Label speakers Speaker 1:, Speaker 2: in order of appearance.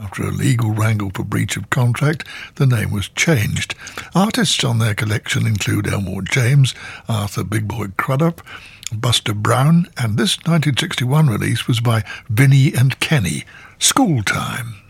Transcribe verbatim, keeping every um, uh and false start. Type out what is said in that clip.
Speaker 1: after a legal wrangle for breach of contract, the name was changed. Artists on their collection include Elmore James, Arthur Big Boy Crudup, Buster Brown, and this nineteen sixty-one release was by Vinnie and Kenny, School Time.